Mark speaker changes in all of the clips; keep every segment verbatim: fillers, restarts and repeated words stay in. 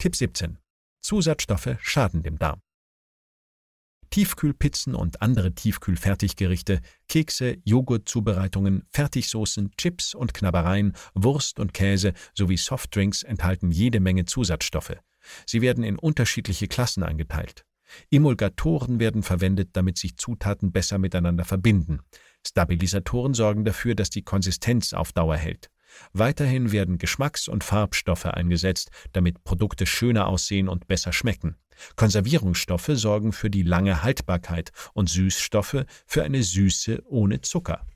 Speaker 1: Tipp siebzehn. Zusatzstoffe schaden dem Darm. Tiefkühlpizzen und andere Tiefkühlfertiggerichte, Kekse, Joghurtzubereitungen, Fertigsoßen, Chips und Knabbereien, Wurst und Käse sowie Softdrinks enthalten jede Menge Zusatzstoffe. Sie werden in unterschiedliche Klassen eingeteilt. Emulgatoren werden verwendet, damit sich Zutaten besser miteinander verbinden. Stabilisatoren sorgen dafür, dass die Konsistenz auf Dauer hält. Weiterhin werden Geschmacks- und Farbstoffe eingesetzt, damit Produkte schöner aussehen und besser schmecken. Konservierungsstoffe sorgen für die lange Haltbarkeit und Süßstoffe für eine Süße ohne Zucker.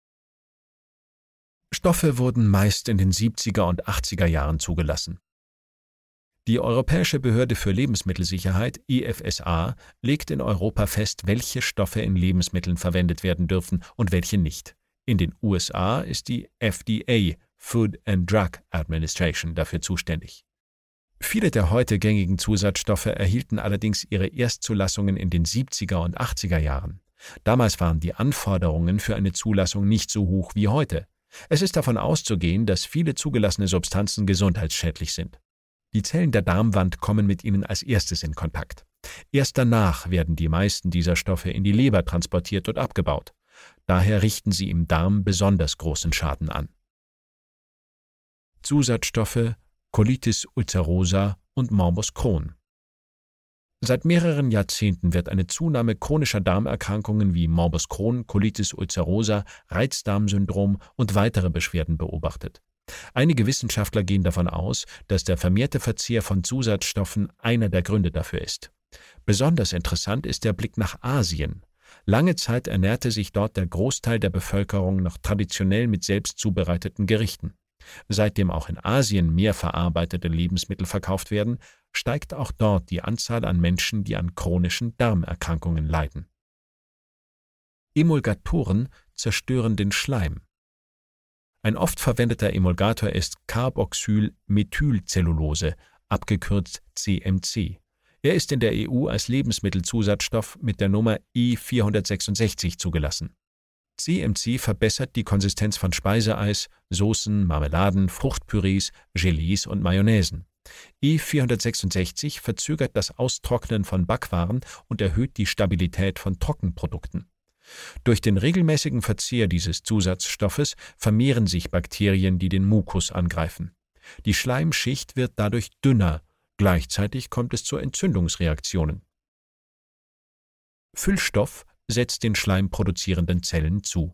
Speaker 1: Stoffe wurden meist in den siebziger und achtziger Jahren zugelassen. Die Europäische Behörde für Lebensmittelsicherheit, E F S A, legt in Europa fest, welche Stoffe in Lebensmitteln verwendet werden dürfen und welche nicht. In den U S A ist die F D A, Food and Drug Administration, dafür zuständig. Viele der heute gängigen Zusatzstoffe erhielten allerdings ihre Erstzulassungen in den siebziger und achtziger Jahren. Damals waren die Anforderungen für eine Zulassung nicht so hoch wie heute. Es ist davon auszugehen, dass viele zugelassene Substanzen gesundheitsschädlich sind. Die Zellen der Darmwand kommen mit ihnen als erstes in Kontakt. Erst danach werden die meisten dieser Stoffe in die Leber transportiert und abgebaut. Daher richten sie im Darm besonders großen Schaden an. Zusatzstoffe Colitis ulcerosa und Morbus Crohn. Seit mehreren Jahrzehnten wird eine Zunahme chronischer Darmerkrankungen wie Morbus Crohn, Colitis ulcerosa, Reizdarmsyndrom und weitere Beschwerden beobachtet. Einige Wissenschaftler gehen davon aus, dass der vermehrte Verzehr von Zusatzstoffen einer der Gründe dafür ist. Besonders interessant ist der Blick nach Asien. Lange Zeit ernährte sich dort der Großteil der Bevölkerung noch traditionell mit selbst zubereiteten Gerichten. Seitdem auch in Asien mehr verarbeitete Lebensmittel verkauft werden, steigt auch dort die Anzahl an Menschen, die an chronischen Darmerkrankungen leiden. Emulgatoren zerstören den Schleim. Ein oft verwendeter Emulgator ist Carboxylmethylcellulose, abgekürzt C M C. Er ist in der E U als Lebensmittelzusatzstoff mit der Nummer E vierhundertsechsundsechzig zugelassen. C M C verbessert die Konsistenz von Speiseeis, Soßen, Marmeladen, Fruchtpürees, Gelees und Mayonnaisen. E vierhundertsechsundsechzig verzögert das Austrocknen von Backwaren und erhöht die Stabilität von Trockenprodukten. Durch den regelmäßigen Verzehr dieses Zusatzstoffes vermehren sich Bakterien, die den Mukus angreifen. Die Schleimschicht wird dadurch dünner, gleichzeitig kommt es zu Entzündungsreaktionen. Füllstoff setzt den schleimproduzierenden Zellen zu.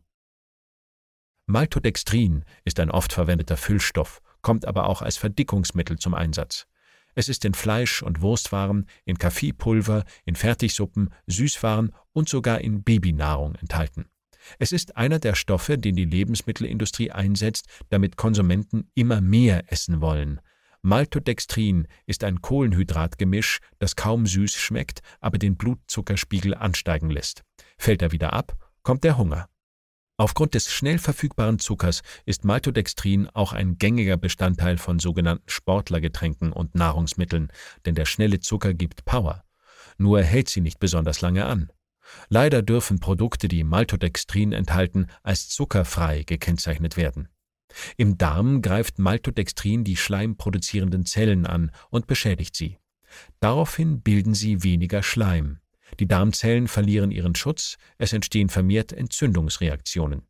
Speaker 1: Maltodextrin ist ein oft verwendeter Füllstoff, kommt aber auch als Verdickungsmittel zum Einsatz. Es ist in Fleisch- und Wurstwaren, in Kaffeepulver, in Fertigsuppen, Süßwaren und sogar in Babynahrung enthalten. Es ist einer der Stoffe, den die Lebensmittelindustrie einsetzt, damit Konsumenten immer mehr essen wollen. Maltodextrin ist ein Kohlenhydratgemisch, das kaum süß schmeckt, aber den Blutzuckerspiegel ansteigen lässt. Fällt er wieder ab, kommt der Hunger. Aufgrund des schnell verfügbaren Zuckers ist Maltodextrin auch ein gängiger Bestandteil von sogenannten Sportlergetränken und Nahrungsmitteln, denn der schnelle Zucker gibt Power. Nur hält sie nicht besonders lange an. Leider dürfen Produkte, die Maltodextrin enthalten, als zuckerfrei gekennzeichnet werden. Im Darm greift Maltodextrin die schleimproduzierenden Zellen an und beschädigt sie. Daraufhin bilden sie weniger Schleim. Die Darmzellen verlieren ihren Schutz, es entstehen vermehrt Entzündungsreaktionen.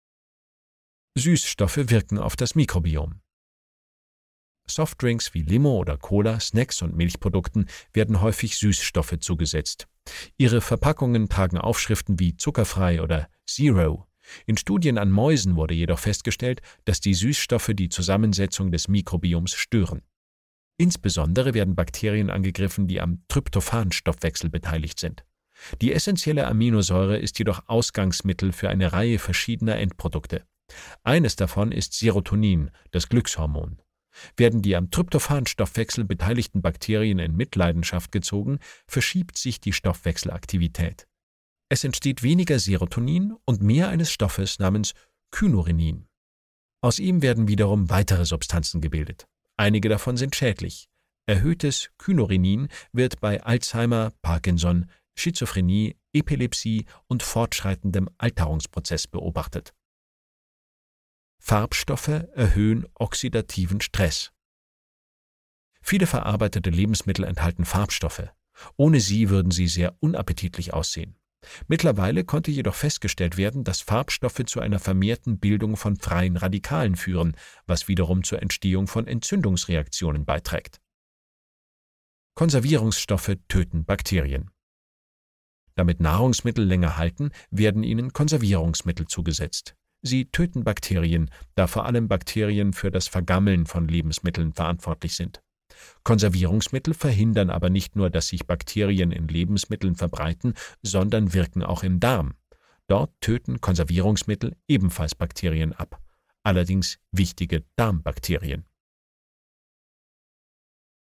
Speaker 1: Süßstoffe wirken auf das Mikrobiom. Softdrinks wie Limo oder Cola, Snacks und Milchprodukten werden häufig Süßstoffe zugesetzt. Ihre Verpackungen tragen Aufschriften wie zuckerfrei oder Zero. In Studien an Mäusen wurde jedoch festgestellt, dass die Süßstoffe die Zusammensetzung des Mikrobioms stören. Insbesondere werden Bakterien angegriffen, die am Tryptophan-Stoffwechsel beteiligt sind. Die essentielle Aminosäure ist jedoch Ausgangsmittel für eine Reihe verschiedener Endprodukte. Eines davon ist Serotonin, das Glückshormon. Werden die am Tryptophan-Stoffwechsel beteiligten Bakterien in Mitleidenschaft gezogen, verschiebt sich die Stoffwechselaktivität. Es entsteht weniger Serotonin und mehr eines Stoffes namens Kynurenin. Aus ihm werden wiederum weitere Substanzen gebildet. Einige davon sind schädlich. Erhöhtes Kynurenin wird bei Alzheimer, Parkinson, Schizophrenie, Epilepsie und fortschreitendem Alterungsprozess beobachtet. Farbstoffe erhöhen oxidativen Stress. Viele verarbeitete Lebensmittel enthalten Farbstoffe. Ohne sie würden sie sehr unappetitlich aussehen. Mittlerweile konnte jedoch festgestellt werden, dass Farbstoffe zu einer vermehrten Bildung von freien Radikalen führen, was wiederum zur Entstehung von Entzündungsreaktionen beiträgt. Konservierungsstoffe töten Bakterien. Damit Nahrungsmittel länger halten, werden ihnen Konservierungsmittel zugesetzt. Sie töten Bakterien, da vor allem Bakterien für das Vergammeln von Lebensmitteln verantwortlich sind. Konservierungsmittel verhindern aber nicht nur, dass sich Bakterien in Lebensmitteln verbreiten, sondern wirken auch im Darm. Dort töten Konservierungsmittel ebenfalls Bakterien ab, allerdings wichtige Darmbakterien.